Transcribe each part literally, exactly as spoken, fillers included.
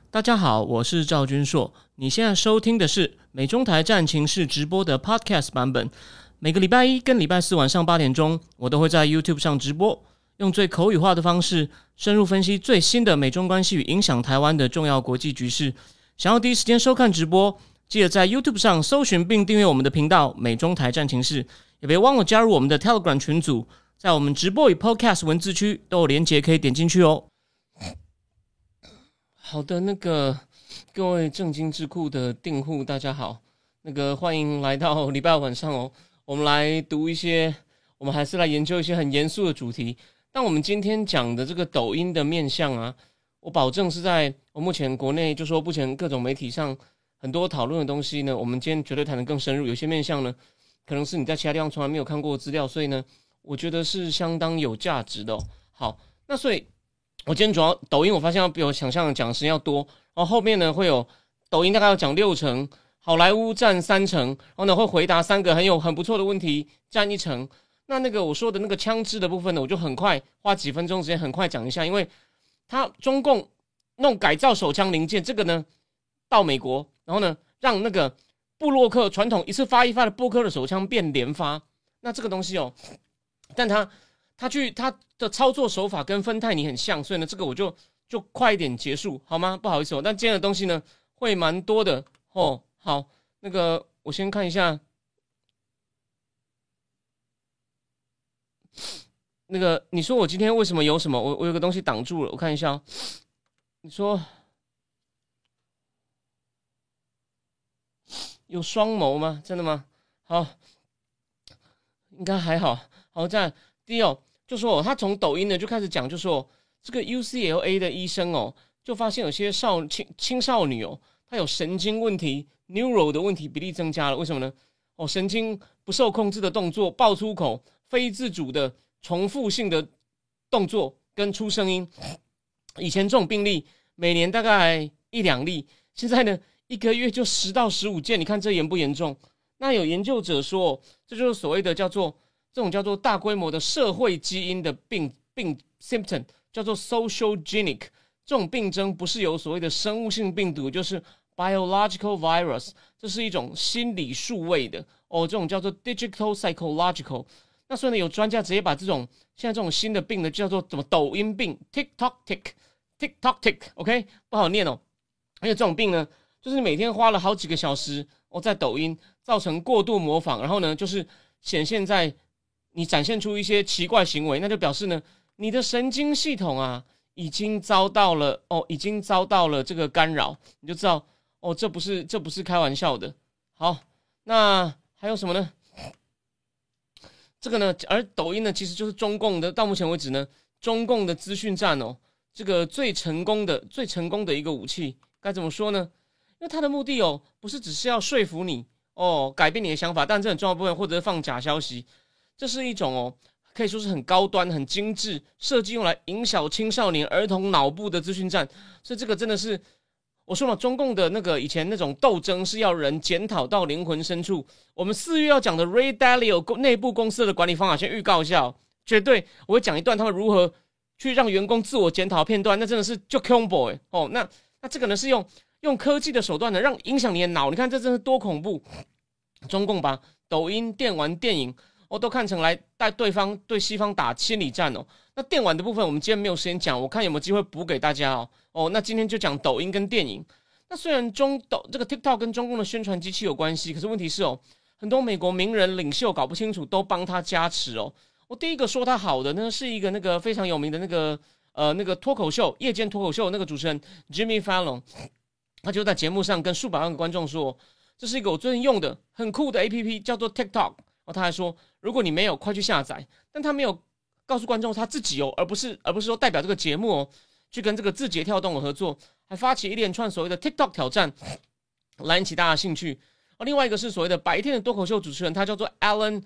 大家好，我是赵君硕。你现在收听的是美中台战情室直播的 Podcast 版本。每个礼拜一跟礼拜四晚上八点钟，我都会在 YouTube 上直播，用最口语化的方式，深入分析最新的美中关系与影响台湾的重要国际局势。想要第一时间收看直播，记得在 YouTube 上搜寻并订阅我们的频道美中台战情室，也别忘了加入我们的 Telegram 群组，在我们直播与 Podcast 文字区都有连结可以点进去哦。好的，那个各位正经智库的订户大家好，那个欢迎来到礼拜五晚上哦，我们来读一些，我们还是来研究一些很严肃的主题。但我们今天讲的这个抖音的面向啊，我保证是在我目前国内就说目前各种媒体上很多讨论的东西呢，我们今天绝对谈得更深入。有些面向呢，可能是你在其他地方从来没有看过的资料，所以呢，我觉得是相当有价值的哦。好，那所以我今天主要抖音，我发现要比我想象的讲的时间要多，然后后面呢会有抖音大概要讲六成，好莱坞占三成，然后呢会回答三个很有很不错的问题，占一成。那那个我说的那个枪支的部分呢，我就很快花几分钟时间很快讲一下，因为他中共弄改造手枪零件这个呢到美国，然后呢让那个布洛克传统一次发一发的布洛克的手枪变连发，那这个东西哦，但他他去他的操作手法跟芬太尼很像，所以呢这个我就就快一点结束好吗？不好意思哦，但今天的东西呢会蛮多的哦。好，那个我先看一下。那个，你说我今天为什么有什么？我我有个东西挡住了，我看一下哦。你说有双眸吗？真的吗？好，应该还好。好，在第一哦，就说、哦、他从抖音呢就开始讲，就说、哦、这个 U C L A 的医生哦，就发现有些少青青少女哦，她有神经问题 ，neuro 的问题比例增加了。为什么呢？哦，神经不受控制的动作、爆粗口、非自主的重复性的动作跟出声音，以前这种病例每年大概一两例，现在呢一个月就十到十五件，你看这严不严重？那有研究者说，这就是所谓的叫做这种叫做大规模的社会基因的病病 symptom， 叫做 social genic， 这种病症不是由所谓的生物性病毒，就是 biological virus， 这是一种心理数位的哦，这种叫做 digital psychological。那所以呢，有专家直接把这种现在这种新的病呢，叫做怎么抖音病 ，TikTok tick TikTok tick，OK， 不好念哦。而且这种病呢，就是你每天花了好几个小时哦在抖音，造成过度模仿，然后呢，就是显现在你展现出一些奇怪行为，那就表示呢，你的神经系统啊已经遭到了哦，已经遭到了这个干扰，你就知道哦，这不是这不是开玩笑的。好，那还有什么呢？这个呢，而抖音呢，其实就是中共的，到目前为止呢，中共的资讯战哦，这个最成功的、最成功的一个武器，该怎么说呢？因为它的目的哦，不是只是要说服你哦，改变你的想法，但这很重要的部分，或者是放假消息，这是一种哦，可以说是很高端、很精致，设计用来影响青少年儿童脑部的资讯战，所以这个真的是。我说嘛，中共的那个以前那种斗争是要人检讨到灵魂深处。我们四月要讲的 Ray Dalio 内部公司的管理方法，先预告一下哦，绝对我会讲一段他们如何去让员工自我检讨片段，那真的是就恐怖哎哦。那那这个呢是用用科技的手段呢，让影响你的脑，你看这真是多恐怖！中共把抖音、电玩、电影哦都看成来带对方对西方打心理战哦。那电玩的部分我们今天没有时间讲，我看有没有机会补给大家哦。哦，那今天就讲抖音跟电影。那虽然中抖这个 TikTok 跟中共的宣传机器有关系，可是问题是哦，很多美国名人领袖搞不清楚，都帮他加持哦。我第一个说他好的呢，是一个那个非常有名的那个呃那个脱口秀夜间脱口秀那个主持人 Jimmy Fallon， 他就在节目上跟数百万个观众说，这是一个我最近用的很酷的 A P P， 叫做 TikTok。哦，他还说，如果你没有，快去下载。但他没有告诉观众他自己哦，而不是而不是说代表这个节目哦。去跟这个字节跳动的合作，还发起一连串所谓的 TikTok 挑战，来引起大家的兴趣。而另外一个是所谓的白天的脱口秀主持人，他叫做 Alan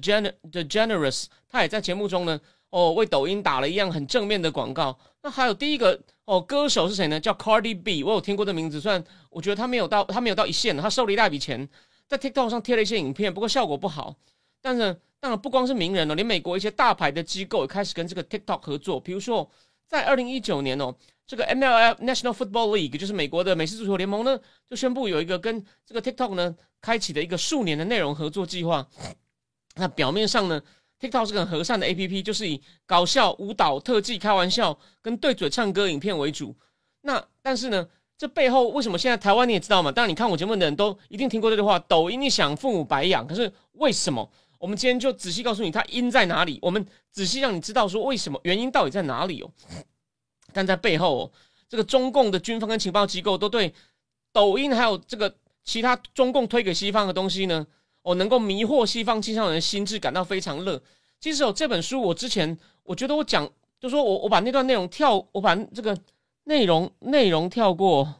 DeGeneres， 他也在节目中呢，哦，为抖音打了一样很正面的广告。那还有第一个哦，歌手是谁呢？叫 Cardi B， 我有听过这名字，虽然我觉得他没有到他没有到一线，他收了一大笔钱，在 TikTok 上贴了一些影片，不过效果不好。但是当然不光是名人哦，连美国一些大牌的机构也开始跟这个 TikTok 合作，比如说。在二零一九年哦， 这个 M L F National Football League 就是美国的美式足球联盟呢，就宣布有一个跟这个 TikTok 呢开启的一个数年的内容合作计划。那表面上呢 ，TikTok 是个很和善的 A P P， 就是以搞笑、舞蹈、特技、开玩笑跟对嘴唱歌影片为主。那但是呢，这背后为什么现在台湾你也知道嘛？当然你看我节目的人都一定听过这句话：抖音一响，父母白养。可是为什么？我们今天就仔细告诉你它因在哪里，我们仔细让你知道说为什么，原因到底在哪里哦。但在背后哦，这个中共的军方跟情报机构都对抖音还有这个其他中共推给西方的东西呢，哦，能够迷惑西方青少年的心智，感到非常乐。其实哦，这本书我之前我觉得我讲，就说我我把那段内容跳，我把这个内容内容跳过，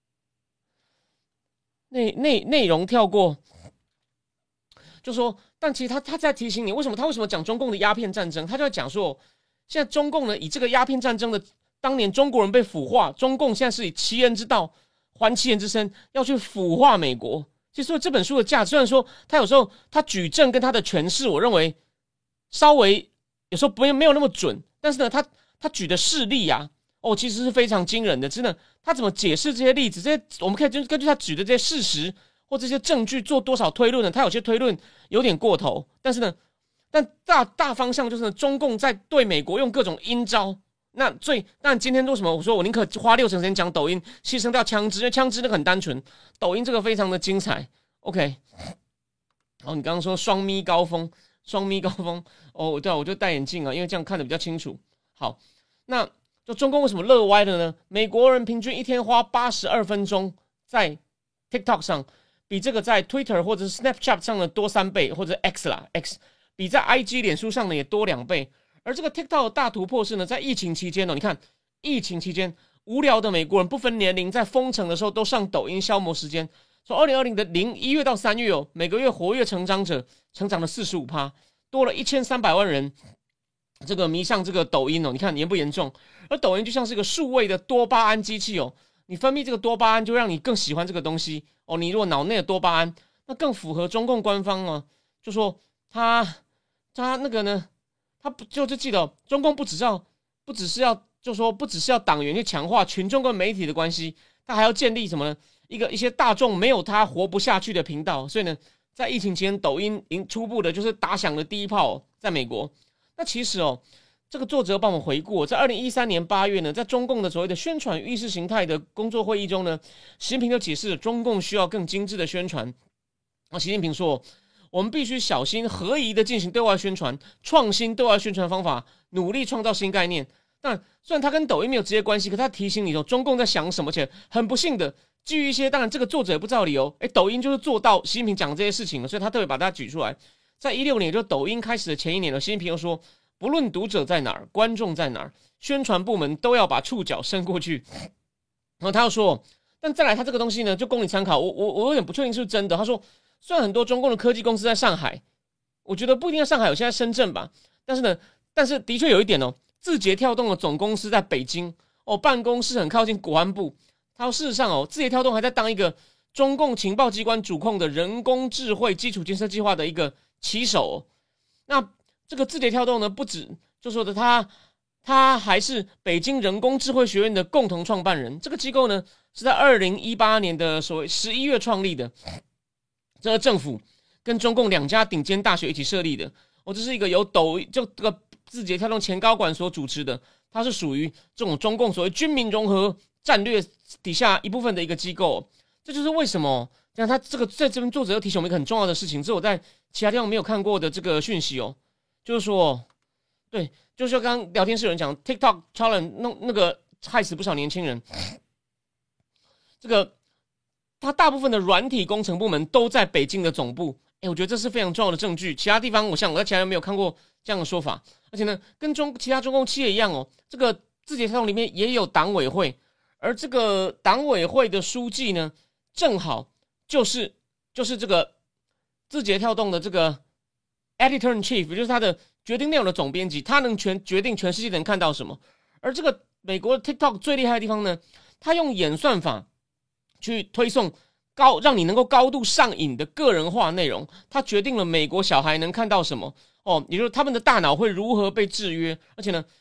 内内内容跳过，就说，但其实他他在提醒你，为什么他为什么讲中共的鸦片战争？他就在讲说，现在中共呢以这个鸦片战争的。当年中国人被腐化，中共现在是以其人之道还其人之身，要去腐化美国。其实这本书的价值，虽然说他有时候他举证跟他的诠释，我认为稍微有时候不没有那么准，但是呢，他他举的事例啊，哦，其实是非常惊人的。真的，他怎么解释这些例子？这些我们可以根据他举的这些事实或这些证据做多少推论呢？他有些推论有点过头，但是呢，但大大方向就是呢，中共在对美国用各种阴招。那最但今天为什么我说我宁可花六成时间讲抖音，牺牲掉枪支，因为枪支那个很单纯，抖音这个非常的精彩。OK， 哦，你刚刚说双咪高峰，双咪高峰，哦，对啊，我就戴眼镜啊，因为这样看得比较清楚。好，那就中共为什么乐歪了呢？美国人平均一天花八十二分钟在 TikTok 上，比这个在 Twitter 或者是 Snapchat 上的多三倍，或者 X 啦 X， 比在 I G 脸书上的也多两倍。而这个 TikTok 的大突破是呢，在疫情期间哦，你看疫情期间无聊的美国人不分年龄，在封城的时候都上抖音消磨时间。从二零二零的零一月到三月哦，每个月活跃成长者成长了 百分之四十五， 多了一千三百万人这个迷上这个抖音哦，你看严不严重？而抖音就像是一个数位的多巴胺机器哦，你分泌这个多巴胺就让你更喜欢这个东西哦。你如果脑内的多巴胺，那更符合中共官方哦，就说他他那个呢。他不就就记得、哦，中共不只是要，不只是要，就说不只是要党员去强化群众跟媒体的关系，他还要建立什么呢？一个一些大众没有他活不下去的频道。所以呢，在疫情期间，抖音已经初步的就是打响了第一炮、哦，在美国。那其实哦，这个作者帮我们回顾、哦，在二零一三年八月呢，在中共的所谓的宣传意识形态的工作会议中呢，习近平就解释了中共需要更精致的宣传。那习近平说。我们必须小心合宜的进行对外宣传，创新对外宣传方法，努力创造新概念。但虽然它跟抖音没有直接关系，可它提醒你说中共在想什么。而且很不幸的，基于一些当然这个作者也不知道理由，哎，抖音就是做到习近平讲这些事情了，所以他特别把它举出来。在一六年，也就是抖音开始的前一年了，习近平又说，不论读者在哪儿，观众在哪儿，宣传部门都要把触角伸过去。然后他又说，但再来他这个东西呢，就供你参考。我我我有点不确定是不是真的。他说。虽然很多中共的科技公司在上海，我觉得不一定在上海，有些在深圳吧。但是呢，但是的确有一点哦，字节跳动的总公司在北京哦，办公室很靠近国安部。他说，事实上哦，字节跳动还在当一个中共情报机关主控的人工智慧基础建设计划的一个旗手、哦。那这个字节跳动呢，不止就说的他，他还是北京人工智慧学院的共同创办人。这个机构呢，是在二零一八年的所谓十一月创立的。这个政府跟中共两家顶尖大学一起设立的，哦，这是一个由抖就这个字节跳动前高管所主持的，它是属于这种中共所谓军民融合战略底下一部分的一个机构、哦。这就是为什么，像他这个在这边作者又提醒我们一个很重要的事情，这是我在其他地方没有看过的这个讯息哦，就是说，对，就是说刚刚聊天室有人讲 TikTok challenge 那那个害死不少年轻人，这个。他大部分的软体工程部门都在北京的总部，哎，我觉得这是非常重要的证据。其他地方，我想我在其他人没有看过这样的说法。而且呢，跟中其他中共企业一样哦，这个字节跳动里面也有党委会，而这个党委会的书记呢，正好就是就是这个字节跳动的这个 editor in chief， 就是他的决定内容的总编辑，他能全决定全世界的人看到什么。而这个美国的 TikTok 最厉害的地方呢，他用演算法。去推送高让你能够高度上瘾的个人化内容，它决定了美国小孩能看到什么哦，也就是他们的大脑会如何被制约，而且呢，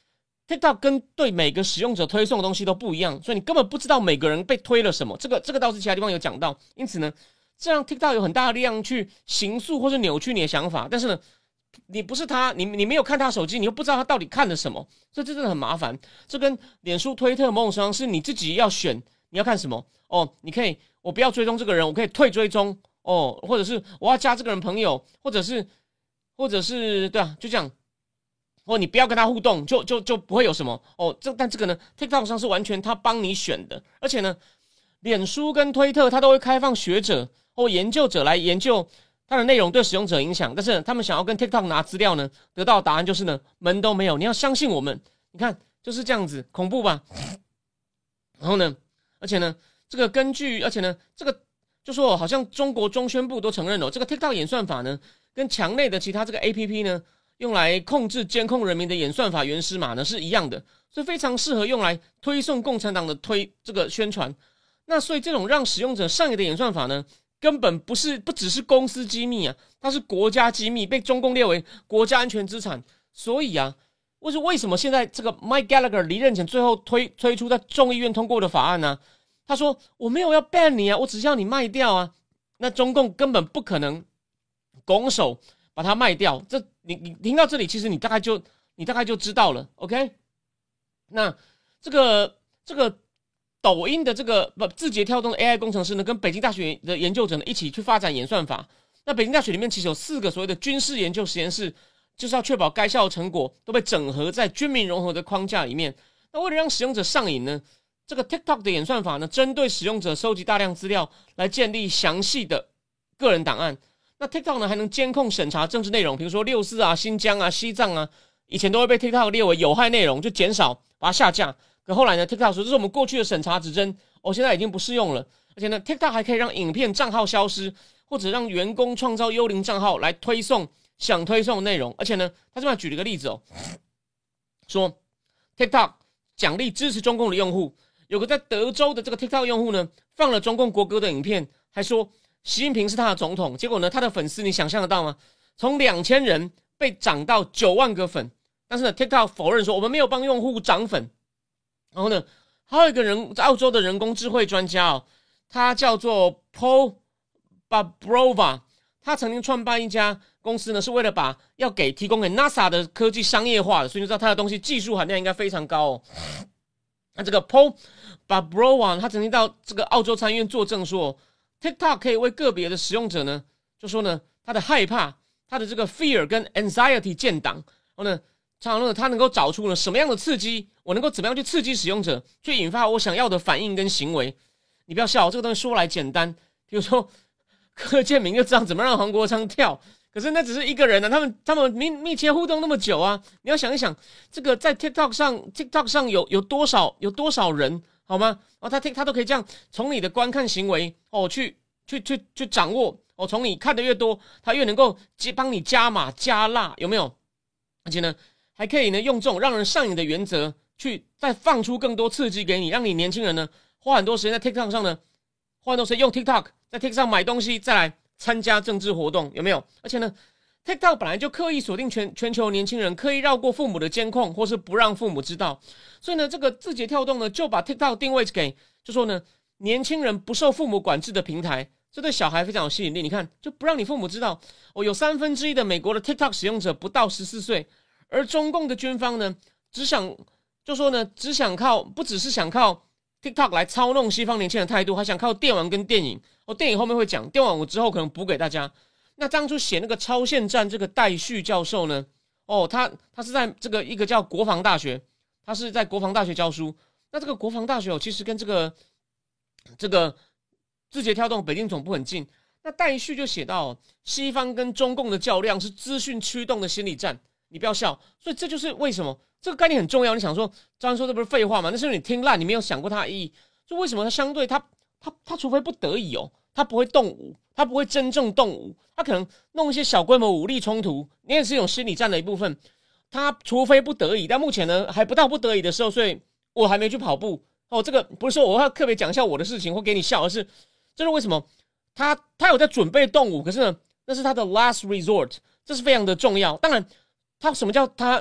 TikTok 跟对每个使用者推送的东西都不一样，所以你根本不知道每个人被推了什么。这个这个倒是其他地方有讲到，因此呢，这样 TikTok 有很大的力量去形塑或是扭曲你的想法。但是呢，你不是他，你你没有看他手机，你又不知道他到底看了什么，所以这真的很麻烦。这跟脸书、推特某种程度上是你自己要选你要看什么哦。你可以，我不要追踪这个人，我可以退追踪哦，或者是我要加这个人朋友，或者是或者是对啊，就这样。哦，你不要跟他互动，就就就不会有什么哦。这但这个呢 ，TikTok 上是完全他帮你选的，而且呢，脸书跟推特他都会开放学者或研究者来研究它的内容对使用者影响。但是他们想要跟 TikTok 拿资料呢，得到的答案就是呢，门都没有。你要相信我们，你看就是这样子，恐怖吧？然后呢，而且呢，这个根据，而且呢，这个就说好像中国中宣部都承认了，这个 TikTok 演算法呢，跟墙内的其他这个 A P P 呢。用来控制监控人民的演算法原始码呢是一样的，所以非常适合用来推送共产党的推这个宣传。那所以这种让使用者上瘾的演算法呢，根本不是不只是公司机密啊，它是国家机密，被中共列为国家安全资产。所以啊，为为什么现在这个 Mike Gallagher 离任前最后推推出在众议院通过的法案呢？他说我没有要 ban 你啊，我只是要你卖掉啊。那中共根本不可能拱手把它卖掉，这你你听到这里，其实你大概就你大概就知道了 ，OK？ 那这个这个抖音的这个不字节跳动的 A I 工程师呢，跟北京大学的研究者呢一起去发展演算法。那北京大学里面其实有四个所谓的军事研究实验室，就是要确保该校的成果都被整合在军民融合的框架里面。那为了让使用者上瘾呢，这个 TikTok 的演算法呢，针对使用者收集大量资料，来建立详细的个人档案。那 TikTok 呢还能监控审查政治内容，比如说六四啊、新疆啊、西藏啊，以前都会被 TikTok 列为有害内容，就减少把它下架。可后来呢 ，TikTok 说这是我们过去的审查指针，哦，现在已经不适用了。而且呢 ，TikTok 还可以让影片账号消失，或者让员工创造幽灵账号来推送想推送的内容。而且呢，他这边举了一个例子哦，说 TikTok 奖励支持中共的用户，有个在德州的这个 TikTok 用户呢，放了中共国歌的影片，还说习近平是他的总统，结果呢，他的粉丝你想象得到吗？从两千人被涨到九万个粉，但是呢 ，TikTok 否认说我们没有帮用户涨粉。然后呢，还有一个人，澳洲的人工智慧专家哦，他叫做 Paul Babrova， 他曾经创办一家公司呢，是为了把要给提供给 NASA 的科技商业化的，所以你知道他的东西技术含量应该非常高哦。那这个 Paul Babrova 他曾经到这个澳洲参议院作证说 ，TikTok 可以为个别的使用者呢，就说呢，他的害怕，他的这个 fear 跟 anxiety 建档，然后呢，常常呢，他能够找出呢什么样的刺激，我能够怎么样去刺激使用者，去引发我想要的反应跟行为。你不要笑，这个东西说来简单，比如说柯建明就知道怎么让黄国昌跳，可是那只是一个人啊，他们他们密密切互动那么久啊，你要想一想，这个在 TikTok 上 ，TikTok 上有有多少有多少人，好吗？然后他他都可以这样从你的观看行为哦，去去去去掌握哦，从你看的越多，他越能够帮你加码加辣，有没有？而且呢，还可以呢用这种让人上瘾的原则，去再放出更多刺激给你，让你年轻人呢花很多时间在 TikTok 上呢，花很多时间用 TikTok 在 TikTok 上买东西，再来参加政治活动，有没有？而且呢 ，TikTok 本来就刻意锁定全全球年轻人，刻意绕过父母的监控，或是不让父母知道。所以呢，这个字节跳动呢，就把 TikTok 定位给，就说呢，年轻人不受父母管制的平台，这对小孩非常有吸引力。你看，就不让你父母知道，哦，有三分之一的美国的 TikTok 使用者不到十四岁，而中共的军方呢，只想就说呢，只想靠，不只是想靠 TikTok 来操弄西方年轻人的态度，还想靠电玩跟电影。哦，电影后面会讲，电玩我之后可能补给大家。那当初写那个超限战这个戴旭教授呢，哦，他他是在这个一个叫国防大学，他是在国防大学教书。那这个国防大学哦，其实跟这个这个字节跳动北京总部很近。那戴旭就写到，哦，西方跟中共的较量是资讯驱动的心理战，你不要笑。所以这就是为什么这个概念很重要。你想说，张然说这不是废话吗？那是因为你听烂，你没有想过它的意义。就为什么它相对它它它除非不得已哦，它不会动武，它不会真正动武，它可能弄一些小规模武力冲突，你也是一种心理战的一部分。它除非不得已，但目前呢还不到不得已的时候，所以我还没去跑步哦。这个不是说我要特别讲一下我的事情或给你笑，而是这是为什么他他有在准备动武，可是呢那是他的 last resort， 这是非常的重要。当然，他什么叫他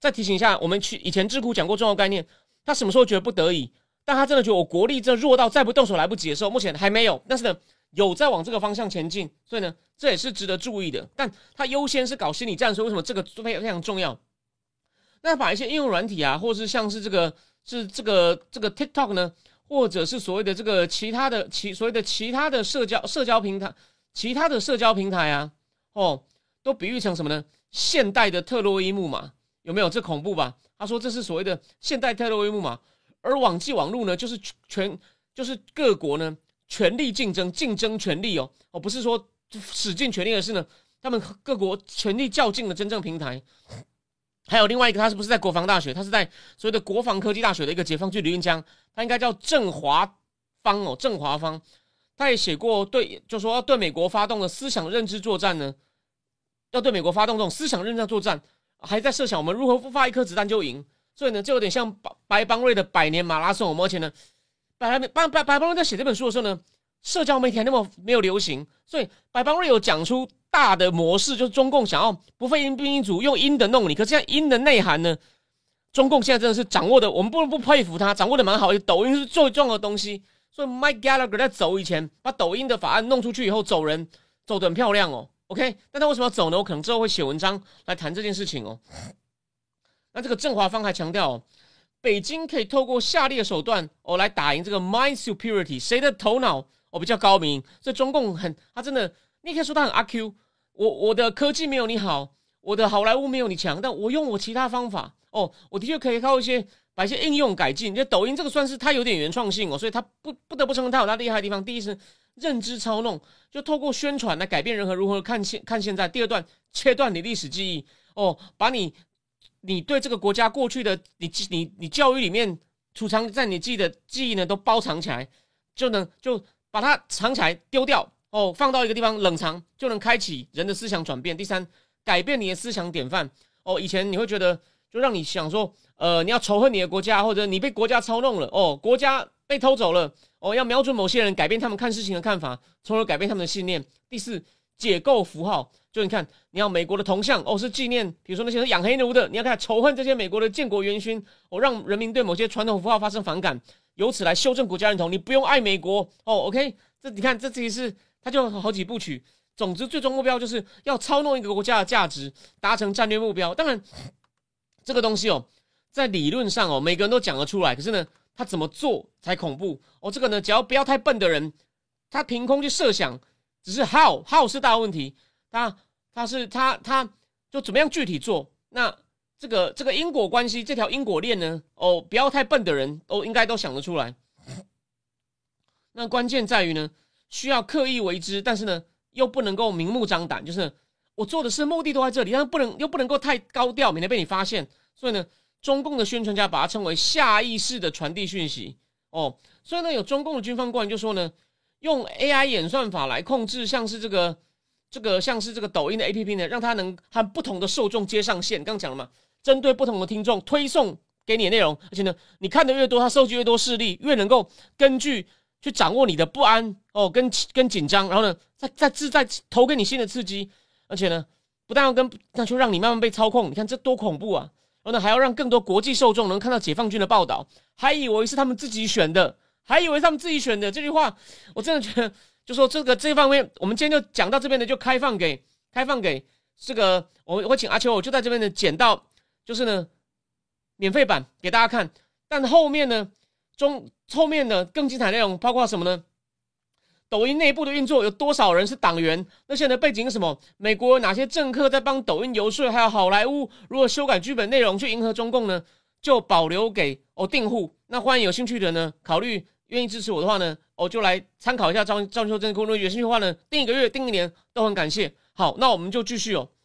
再提醒一下，我们去以前智库讲过重要概念，他什么时候觉得不得已？但他真的觉得我国力这弱到再不动手来不及的时候，目前还没有，但是呢，有在往这个方向前进，所以呢，这也是值得注意的。但他优先是搞心理战，所以为什么这个非常重要？那把一些应用软体啊，或是像是这个是这个这个 TikTok 呢，或者是所谓的这个其他的其所谓的其他的社交社交平台，其他的社交平台啊，哦，都比喻成什么呢？现代的特洛伊木马，有没有？这恐怖吧？他说这是所谓的现代特洛伊木马，而网际网络呢，就是全就是各国呢全力竞争，竞争权力哦，哦，不是说使尽全力，而是呢，他们各国全力较劲的真正平台。还有另外一个，他是不是在国防大学？他是在所谓的国防科技大学的一个解放军理论家，他应该叫郑华芳哦，郑华芳。他也写过对，就说要对美国发动的思想认知作战呢，要对美国发动这种思想认知作战，还在设想我们如何不发一颗子弹就赢。所以呢，就有点像白邦瑞的百年马拉松。而且呢，白白白白邦瑞在写这本书的时候呢，社交媒体还那么没有流行，所以白邦瑞有讲出大的模式，就是中共想要不费兵一卒，用阴的弄你。可是现在阴的内涵呢，中共现在真的是掌握的，我们不能不佩服他，掌握的蛮好的。抖音是最重要的东西，所以 Mike Gallagher 在走以前，把抖音的法案弄出去以后，走人走得很漂亮哦。OK， 但他为什么要走呢？我可能之后会写文章来谈这件事情哦。那这个郑华芳还强调、哦，北京可以透过下列手段哦来打赢这个 mind superiority， 谁的头脑哦比较高明？所以中共很，他真的，你也可以说他很阿 Q。我我的科技没有你好，我的好莱坞没有你强，但我用我其他方法哦，我的确可以靠一些把一些应用改进。就抖音这个算是它有点原创性哦，所以它不不得不承认它有它厉害的地方。第一是认知操弄，就透过宣传来改变人和如何看现看现在。第二段切断你历史记忆哦，把你你对这个国家过去的你你你教育里面储藏在你自己的记忆呢都包藏起来，就能就把它藏起来丢掉。哦，放到一个地方冷藏，就能开启人的思想转变。第三，改变你的思想典范。哦，以前你会觉得，就让你想说，呃，你要仇恨你的国家，或者你被国家操弄了，哦，国家被偷走了，哦，要瞄准某些人，改变他们看事情的看法，从而改变他们的信念。第四，解构符号，就你看，你要美国的铜像，哦，是纪念，比如说那些是养黑奴的，你要看仇恨这些美国的建国元勋，哦，让人民对某些传统符号发生反感，由此来修正国家认同。你不用爱美国，哦 ，OK， 这你看，这其实是。他就好几部曲，总之最终目标就是要操弄一个国家的价值，达成战略目标。当然，这个东西哦，在理论上哦，每个人都讲得出来，可是呢，他怎么做才恐怖哦？这个呢，只要不要太笨的人，他凭空去设想，只是 how how 是大问题，他他是他他就怎么样具体做？那这个这个因果关系，这条因果链呢，哦，不要太笨的人哦，应该都想得出来。那关键在于呢。需要刻意为之，但是呢，又不能够明目张胆，就是我做的事目的都在这里，但是不能又不能够太高调，免得被你发现。所以呢，中共的宣传家把它称为下意识的传递讯息哦。所以呢，有中共的军方官员就说呢，用 A I 演算法来控制，像是这个这个像是这个抖音的 A P P 呢，让它能和不同的受众接上线。刚刚讲了嘛，针对不同的听众推送给你的内容，而且呢，你看的越多，它收集越多势力，越能够根据。去掌握你的不安哦，跟跟紧张，然后呢，再再再再投给你新的刺激，而且呢，不但要跟，那就让你慢慢被操控。你看这多恐怖啊！然后呢，还要让更多国际受众能看到解放军的报道，还以为是他们自己选的，还以为是他们自己选的。这句话，我真的觉得，就说这个这方面，我们今天就讲到这边的，就开放给开放给这个，我我请阿秋，我就在这边的剪到，就是呢，免费版给大家看，但后面呢。中后面的更精彩内容包括什么呢？抖音内部的运作有多少人是党员？那些人的背景是什么？美国有哪些政客在帮抖音游说？还有好莱坞如何修改剧本内容去迎合中共呢？就保留给哦订户。那欢迎有兴趣的呢，考虑愿意支持我的话呢，我、哦、就来参考一下张张秋真的公论。有兴趣的话呢，订一个月、订一年都很感谢。好，那我们就继续哦。